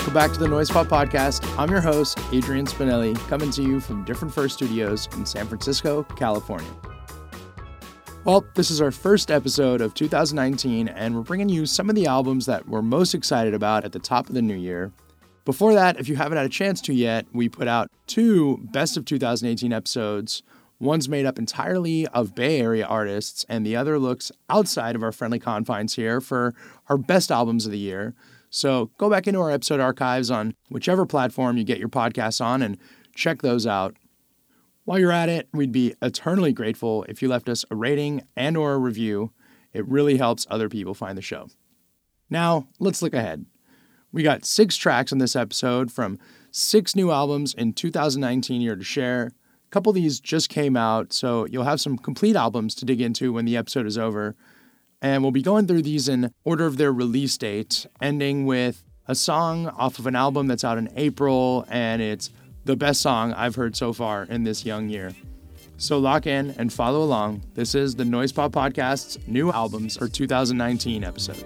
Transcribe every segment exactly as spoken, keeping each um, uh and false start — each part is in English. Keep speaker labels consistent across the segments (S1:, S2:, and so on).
S1: Welcome back to the Noise Pop Podcast. I'm your host, Adrian Spinelli, coming to you from Different First Studios in San Francisco, California. Well, this is our first episode of two thousand nineteen, and we're bringing you some of the albums that we're most excited about at the top of the new year. Before that, if you haven't had a chance to yet, we put out two Best of two thousand eighteen episodes. One's made up entirely of Bay Area artists, and the other looks outside of our friendly confines here for our best albums of the year. So go back into our episode archives on whichever platform you get your podcasts on and check those out. While you're at it, we'd be eternally grateful if you left us a rating and or a review. It really helps other people find the show. Now, let's look ahead. We got six tracks on this episode from six new albums in two thousand nineteen year to share. A couple of these just came out, so you'll have some complete albums to dig into when the episode is over. And we'll be going through these in order of their release date, ending with a song off of an album that's out in April, and it's the best song I've heard so far in this young year. So lock in and follow along. This is the Noise Pop Podcast's new albums for two thousand nineteen episode.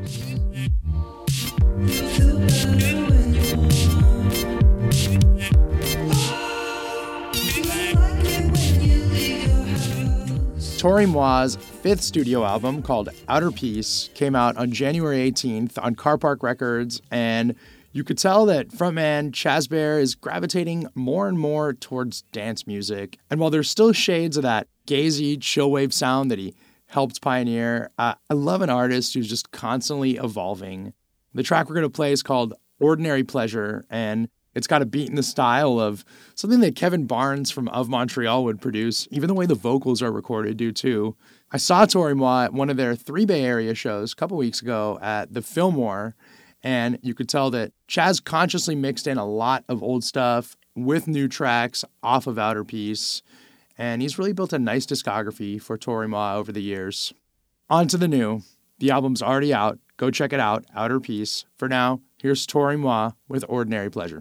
S1: Tori Moi's fifth studio album, called Outer Peace, came out on January eighteenth on Car Park Records, and you could tell that frontman Chaz Bear is gravitating more and more towards dance music. And while there's still shades of that gazy, chillwave sound that he helped pioneer, uh, I love an artist who's just constantly evolving. The track we're going to play is called Ordinary Pleasure, and it's got a beat in the style of something that Kevin Barnes from Of Montreal would produce. Even the way the vocals are recorded do too. I saw Tori Moi at one of their three Bay Area shows a couple weeks ago at the Fillmore, and you could tell that Chaz consciously mixed in a lot of old stuff with new tracks off of Outer Peace, and he's really built a nice discography for Tori Moi over the years. On to the new. The album's already out. Go check it out, Outer Peace. For now, here's Tori Moi with Ordinary Pleasure.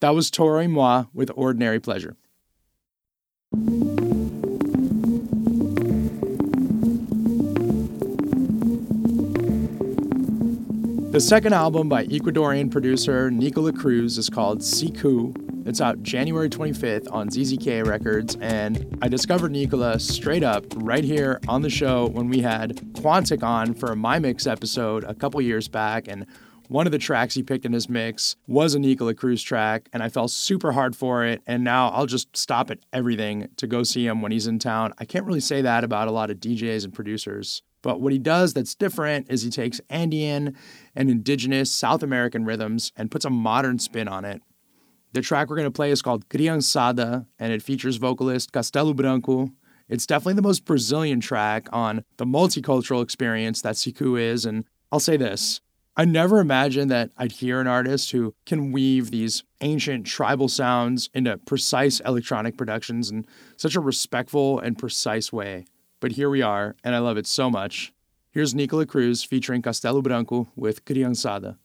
S1: That was Toro y Moi with Ordinary Pleasure. The second album by Ecuadorian producer Nicola Cruz is called Siku. It's out January twenty-fifth on Z Z K Records, and I discovered Nicola straight up right here on the show when we had Quantic on for a My Mix episode a couple years back, and one of the tracks he picked in his mix was a Nicola Cruz track, and I fell super hard for it, and now I'll just stop at everything to go see him when he's in town. I can't really say that about a lot of D Js and producers. But what he does that's different is he takes Andean and indigenous South American rhythms and puts a modern spin on it. The track we're going to play is called Criançada, and it features vocalist Castelo Branco. It's definitely the most Brazilian track on the multicultural experience that Siku is, and I'll say this. I never imagined that I'd hear an artist who can weave these ancient tribal sounds into precise electronic productions in such a respectful and precise way. But here we are, and I love it so much. Here's Nicola Cruz featuring Castelo Branco with Criançada.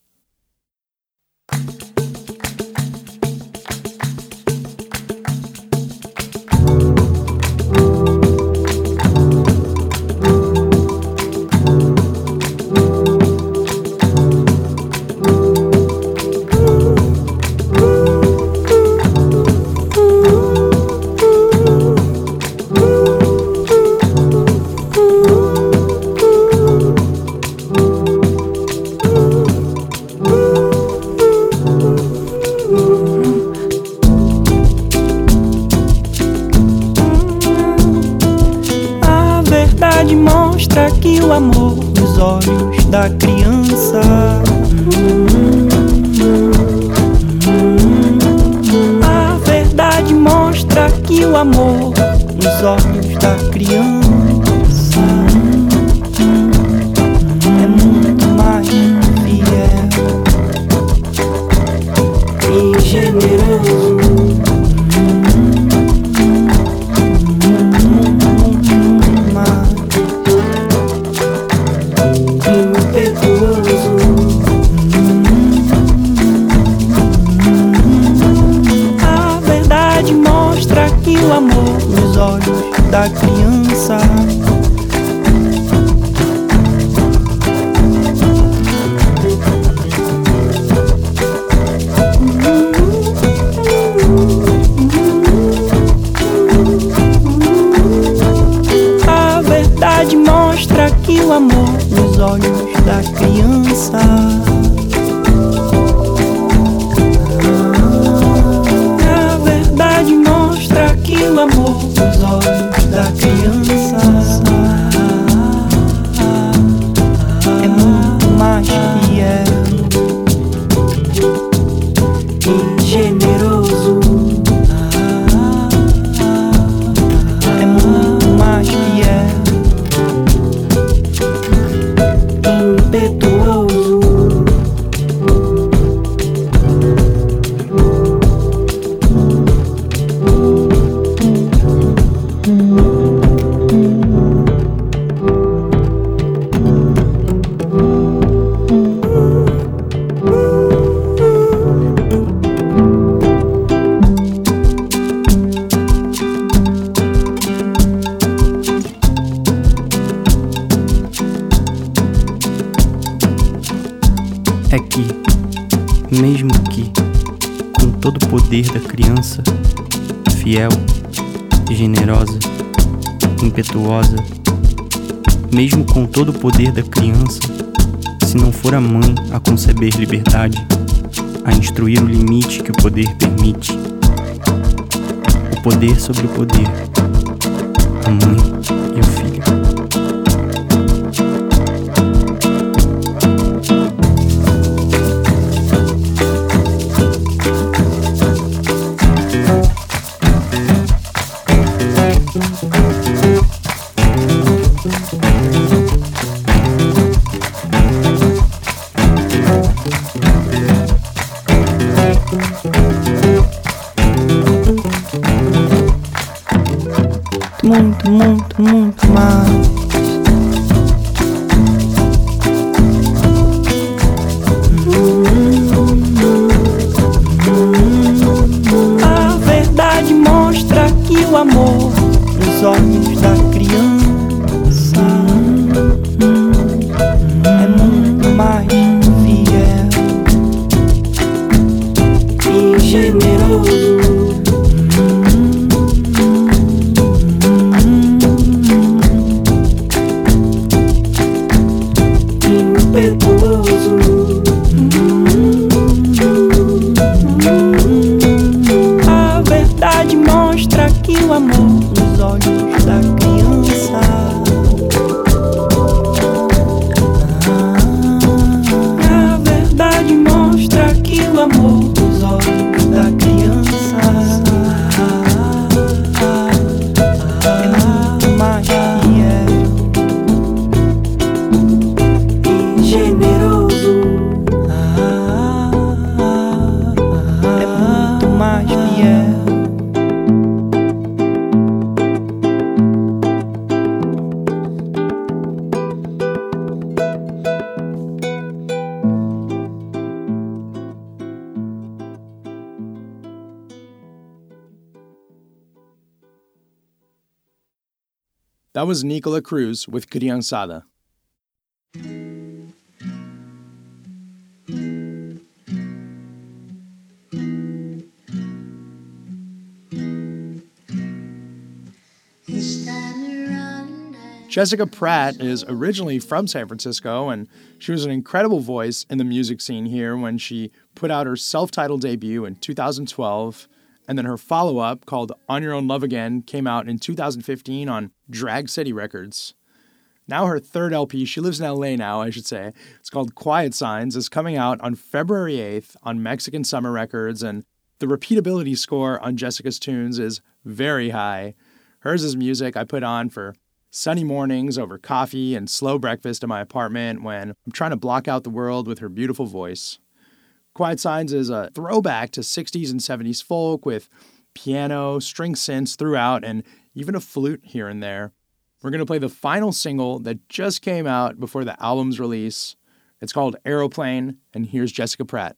S2: Que o amor nos olhos da criança a verdade mostra que o amor nos olhos da criança é muito mais fiel e generoso. O amor nos olhos da criança a verdade mostra que o amor nos olhos da criança que o amor nos olhos da criança é muito mais fiel e generoso, é muito mais fiel e impetuoso. É que, mesmo que, com todo o poder da criança, fiel, generosa, impetuosa, mesmo com todo o poder da criança, se não for a mãe a conceber liberdade, a instruir o limite que o poder permite, o poder sobre o poder, a mãe e o filho. Muito, muito, muito mais. generoso, impetuoso. A verdade mostra que o amor nos olhos da criança. A verdade mostra que o amor nos olhos da criança é muito mais fiel e generoso. É muito mais fiel.
S1: That was Nicola Cruz with Criançada. Jessica Pratt is originally from San Francisco, and she was an incredible voice in the music scene here when she put out her self-titled debut in two thousand twelve, and then her follow-up called On Your Own Love Again came out in two thousand fifteen on Drag City Records. Now her third L P, she lives in L A now, I should say, it's called Quiet Signs, is coming out on February eighth on Mexican Summer Records, and the repeatability score on Jessica's tunes is very high. Hers is music I put on for sunny mornings over coffee and slow breakfast in my apartment when I'm trying to block out the world with her beautiful voice. Quiet Signs is a throwback to sixties and seventies folk with piano, string synths throughout, and even a flute here and there. We're going to play the final single that just came out before the album's release. It's called Aeroplane, and here's Jessica Pratt.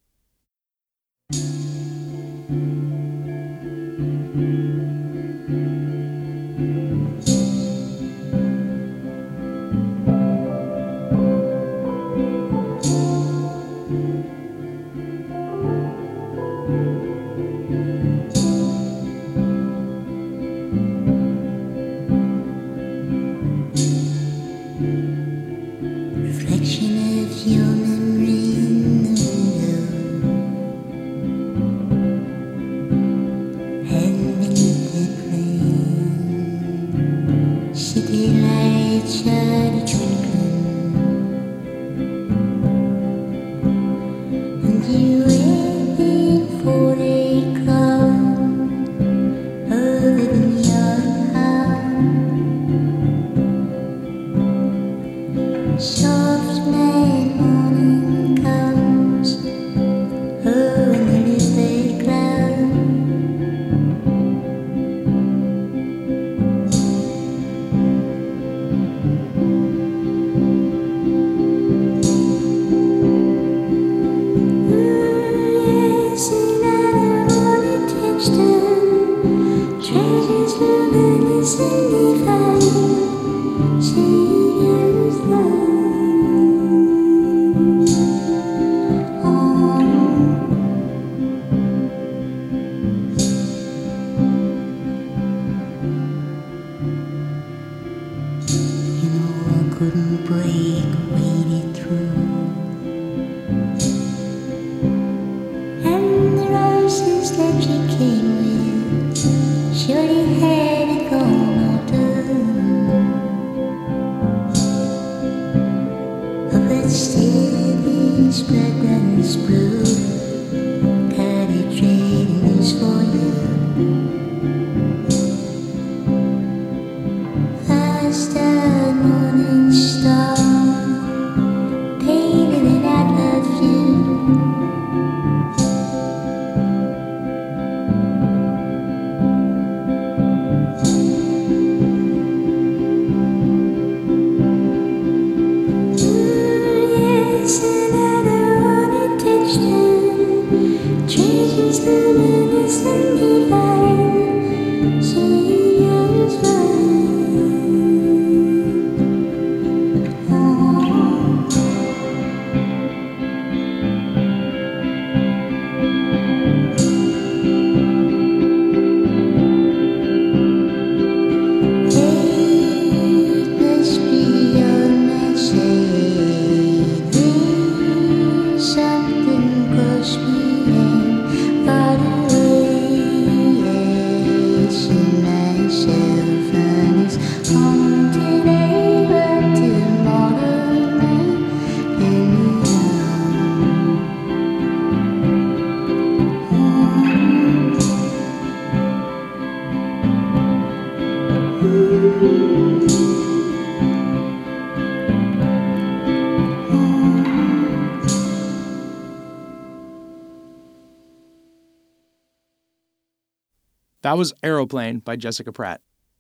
S1: That was Aeroplane by Jessica Pratt.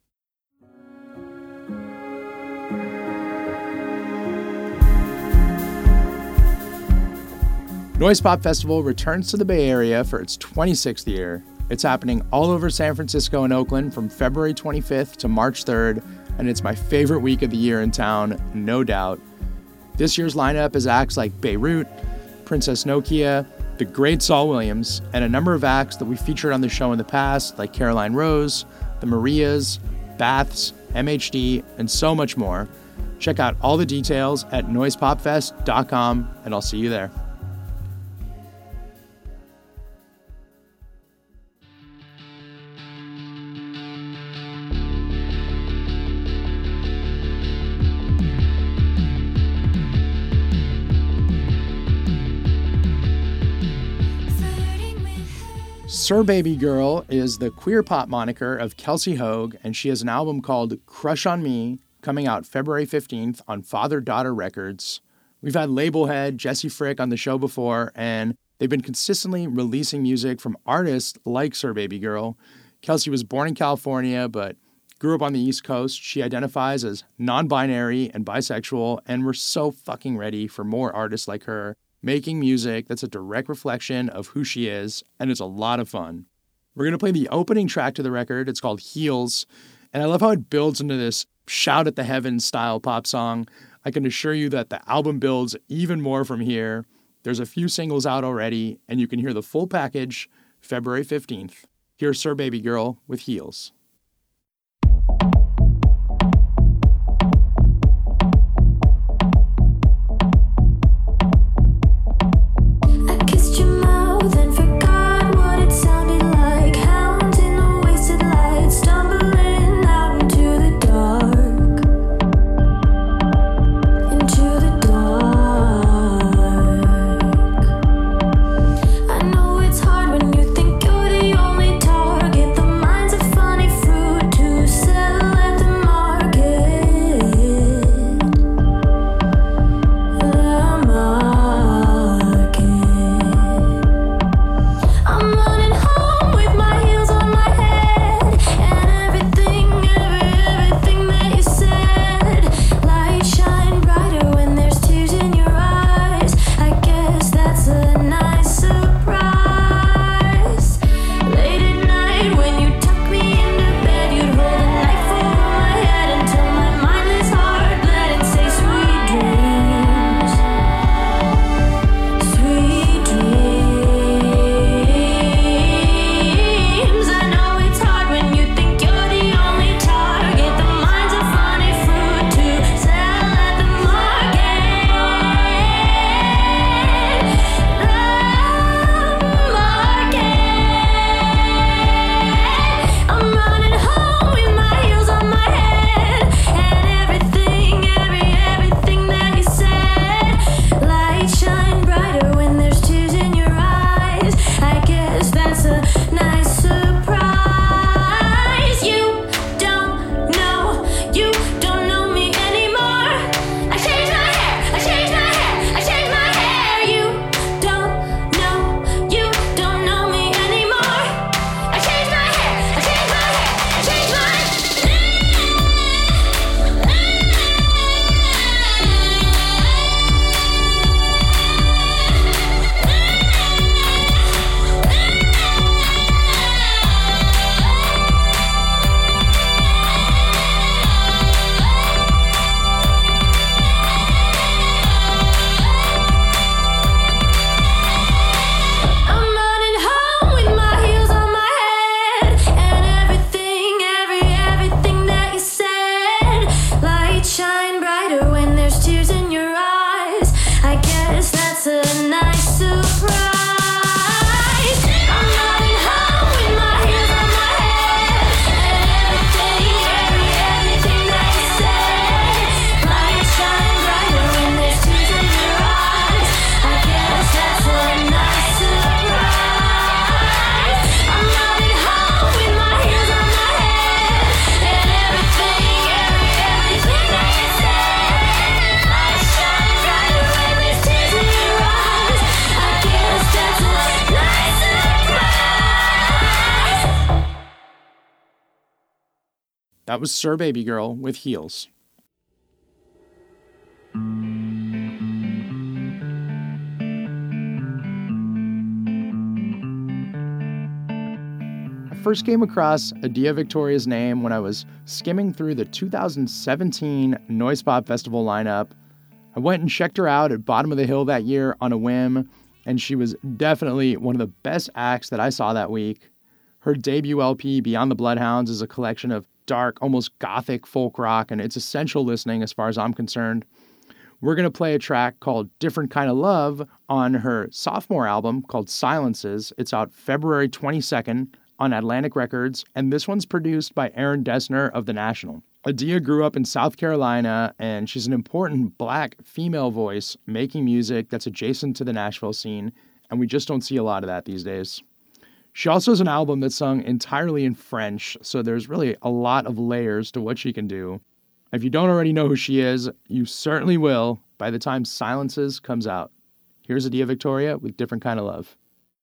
S1: Noise Pop Festival returns to the Bay Area for its twenty-sixth year. It's happening all over San Francisco and Oakland from February twenty-fifth to March third, and it's my favorite week of the year in town, no doubt. This year's lineup is acts like Beirut, Princess Nokia, the great Saul Williams, and a number of acts that we featured on the show in the past, like Caroline Rose, the Marias, Baths, M H D, and so much more. Check out all the details at noise pop fest dot com, and I'll see you there. Sir Baby Girl is the queer pop moniker of Kelsey Hogue, and she has an album called Crush on Me, coming out February fifteenth on Father Daughter Records. We've had label head Jesse Frick on the show before, and they've been consistently releasing music from artists like Sir Baby Girl. Kelsey was born in California, but grew up on the East Coast. She identifies as non-binary and bisexual, and we're so fucking ready for more artists like her making music that's a direct reflection of who she is, and it's a lot of fun. We're going to play the opening track to the record. It's called Heels, and I love how it builds into this shout at the heavens style pop song. I can assure you that the album builds even more from here. There's a few singles out already, and you can hear the full package February fifteenth. Here's Sir Baby Girl with Heels.
S3: Funny
S1: That was Sir Baby Girl with Heels. I first came across Adia Victoria's name when I was skimming through the two thousand seventeen Noise Pop Festival lineup. I went and checked her out at Bottom of the Hill that year on a whim, and she was definitely one of the best acts that I saw that week. Her debut L P, Beyond the Bloodhounds, is a collection of dark, almost gothic folk rock, and it's essential listening as far as I'm concerned. We're going to play a track called Different Kind of Love on her sophomore album called Silences. It's out February twenty-second on Atlantic Records, and this one's produced by Aaron Dessner of The National. Adia grew up in South Carolina, and she's an important Black female voice making music that's adjacent to the Nashville scene, and we just don't see a lot of that these days. She also has an album that's sung entirely in French, so there's really a lot of layers to what she can do. If you don't already know who she is, you certainly will by the time Silences comes out. Here's Adia Victoria with Different Kind of Love.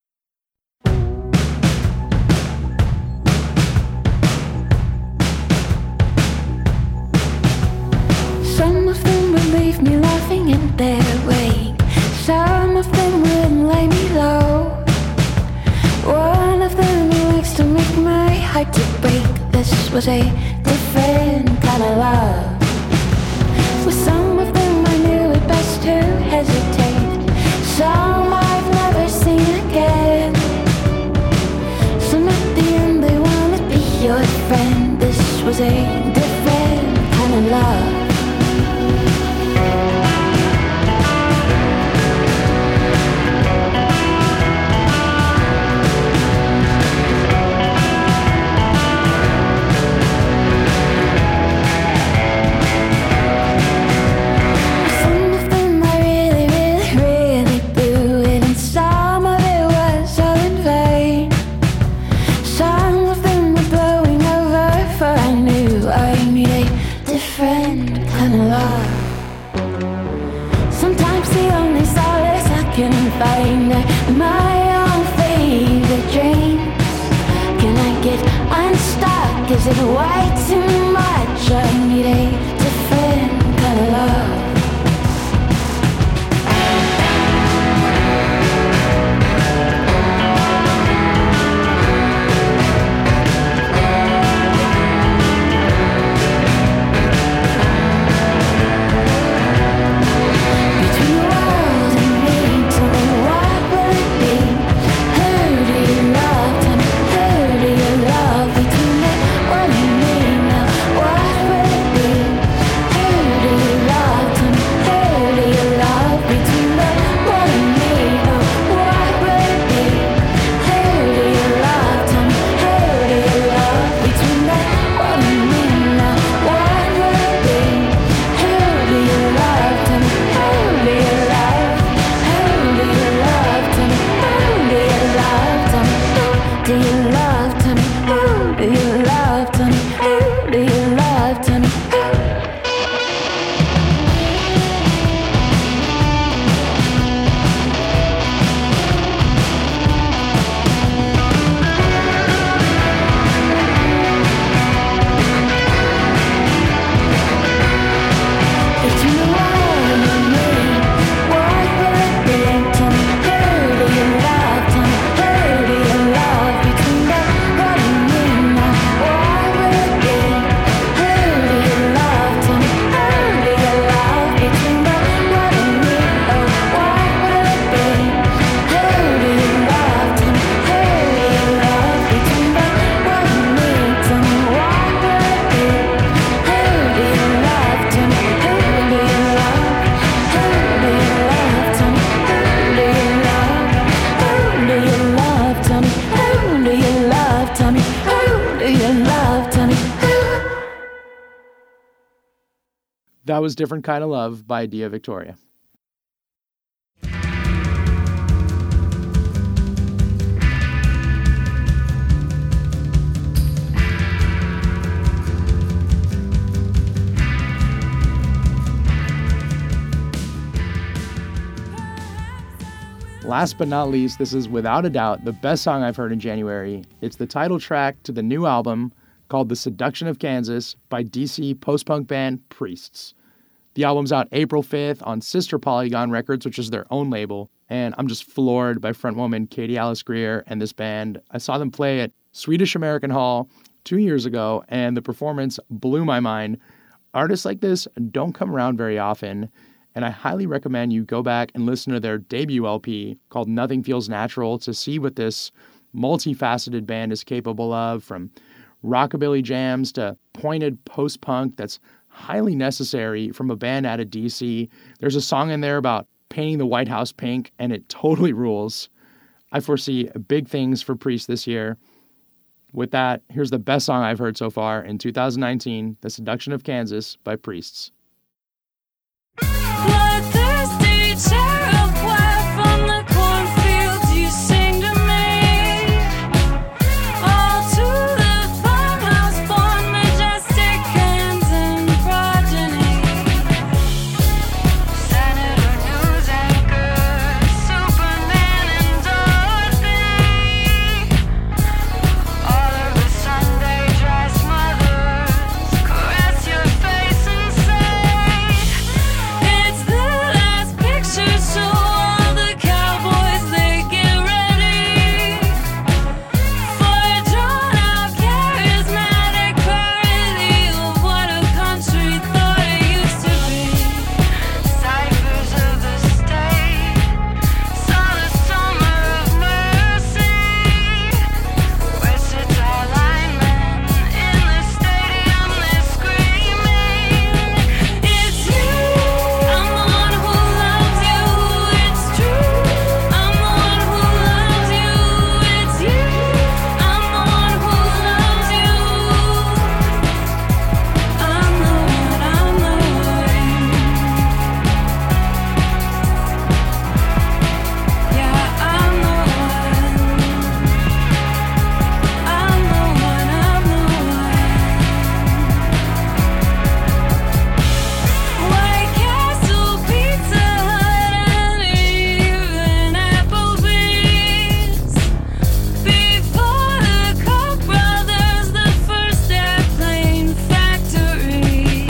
S3: Some of them would leave me laughing in their wake. Some of them would lay me low. One of them likes to make my heart to break. This was a different kind of love. With some of them I knew it best to hesitate. Some I've never seen again. Some at the end they wanna be your friend. This was a different kind of love. Find my own favorite dreams. Can I get unstuck? Is it way too much? I need a different kind of love.
S1: That was Different Kind of Love by Adia Victoria. Last but not least, this is without a doubt the best song I've heard in January. It's the title track to the new album, called The Seduction of Kansas by D C post-punk band Priests. The album's out April fifth on Sister Polygon Records, which is their own label, and I'm just floored by frontwoman Katie Alice Greer and this band. I saw them play at Swedish American Hall two years ago, and the performance blew my mind. Artists like this don't come around very often, and I highly recommend you go back and listen to their debut L P called Nothing Feels Natural to see what this multifaceted band is capable of, from rockabilly jams to pointed post-punk that's highly necessary from a band out of D C. There's a song in there about painting the White House pink, and it totally rules. I foresee big things for Priest this year. With that, here's the best song I've heard so far in two thousand nineteen, The Seduction of Kansas by Priests.
S3: Bloodthirsty cherub wife from the cornfields, you sing to me. All to the farmhouse born majestic hands and progeny. Senator, news anchor, Superman and Dorothy. All of the Sunday dress mothers caress your face and say, it's the last picture, so all the cowboys, they get ready for a drawn-out, charismatic parody of what a country thought it used to be. Ciphers of the state saw the summer of mercy, where sits our linemen in the stadium, they're screaming, it's you, I'm the one who loves you, it's true, I'm the one who loves you, it's you, I'm the one who loves you, I'm the one, I'm the one, yeah, I'm the one, I'm the one, I'm the one. White Castle, Pizza Hut, and even Applebee's. Before the Koch brothers, the first airplane factory.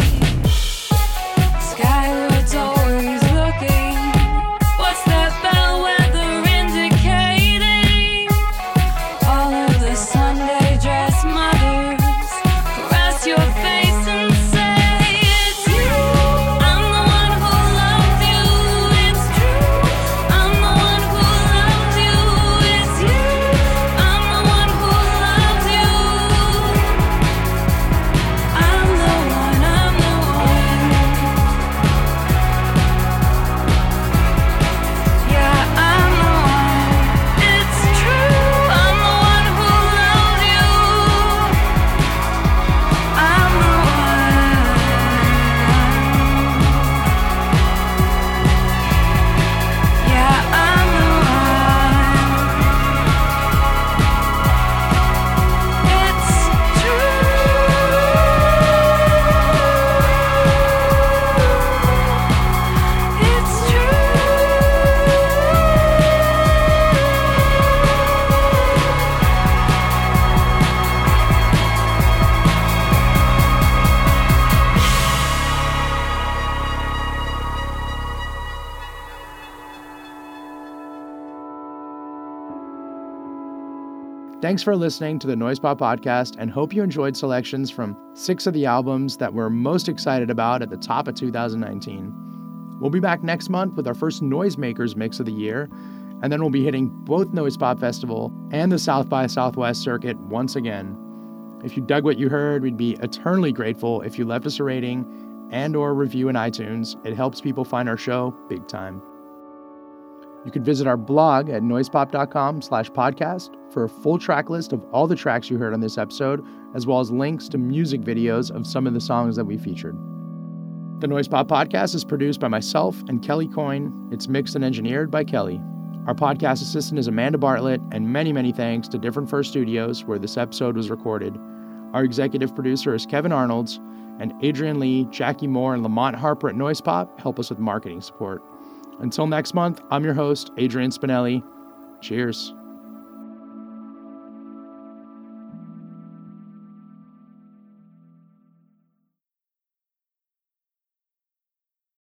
S3: Skyward's always looking. What's that bellwether indicating? All of the Sunday dress mothers caress your face and say, it's you, I'm the one who loves you, it's true, I'm the one who loves you, it's you, I'm the one who loves you, I'm the one, I'm the one, yeah, I'm the one, it's true, I'm the one who loves you, I'm the one, yeah, I'm the one, it's true, it's true.
S1: Thanks for listening to the Noise Pop Podcast, and hope you enjoyed selections from six of the albums that we're most excited about at the top of two thousand nineteen. We'll be back next month with our first Noisemakers mix of the year, and then we'll be hitting both Noise Pop Festival and the South by Southwest circuit once again. If you dug what you heard, we'd be eternally grateful if you left us a rating and or review in iTunes. It helps people find our show big time. You can visit our blog at noisepop.com slash podcast for a full track list of all the tracks you heard on this episode, as well as links to music videos of some of the songs that we featured. The Noise Pop Podcast is produced by myself and Kelly Coyne. It's mixed and engineered by Kelly. Our podcast assistant is Amanda Bartlett, and many, many thanks to Different First Studios, where this episode was recorded. Our executive producer is Kevin Arnolds, and Adrian Lee, Jackie Moore, and Lamont Harper at Noise Pop help us with marketing support. Until next month, I'm your host, Adrian Spinelli. Cheers.